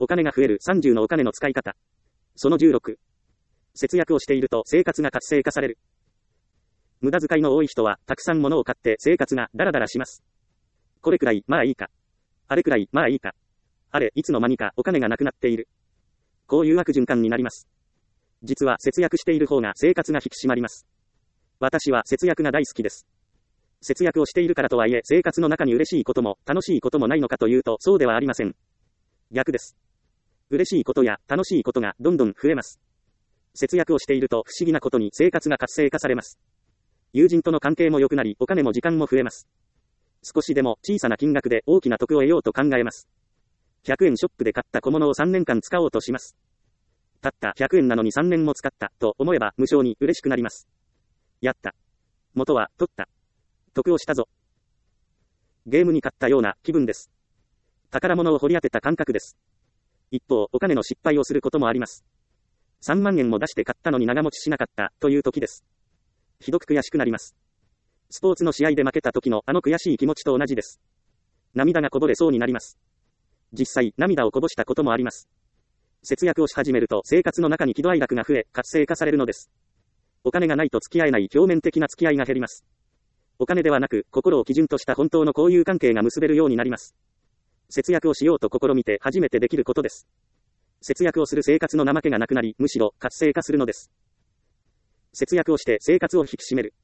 お金が増える30のお金の使い方。その16。節約をしていると生活が活性化される。無駄遣いの多い人は、たくさん物を買って生活がダラダラします。これくらい、まあいいか。あれくらい、まあいいか。あれ、いつの間にかお金がなくなっている。こういう悪循環になります。実は節約している方が生活が引き締まります。私は節約が大好きです。節約をしているからとはいえ生活の中に嬉しいことも楽しいこともないのかというとそうではありません。逆です。嬉しいことや楽しいことがどんどん増えます。節約をしていると不思議なことに生活が活性化されます。友人との関係も良くなりお金も時間も増えます。少しでも小さな金額で大きな得を得ようと考えます。100円ショップで買った小物を3年間使おうとします。たった100円なのに3年も使ったと思えば無性に嬉しくなります。やった。元は取った。得をしたぞ。ゲームに勝ったような気分です。宝物を掘り当てた感覚です。一方、お金の失敗をすることもあります。3万円も出して買ったのに長持ちしなかったという時です。ひどく悔しくなります。スポーツの試合で負けた時のあの悔しい気持ちと同じです。涙がこぼれそうになります。実際、涙をこぼしたこともあります。節約をし始めると生活の中に喜怒哀楽が増え、活性化されるのです。お金がないと付き合えない表面的な付き合いが減ります。お金ではなく、心を基準とした本当の交友関係が結べるようになります。節約をしようと試みて初めてできることです。節約をする生活の怠けがなくなり、むしろ活性化するのです。節約をして生活を引き締める。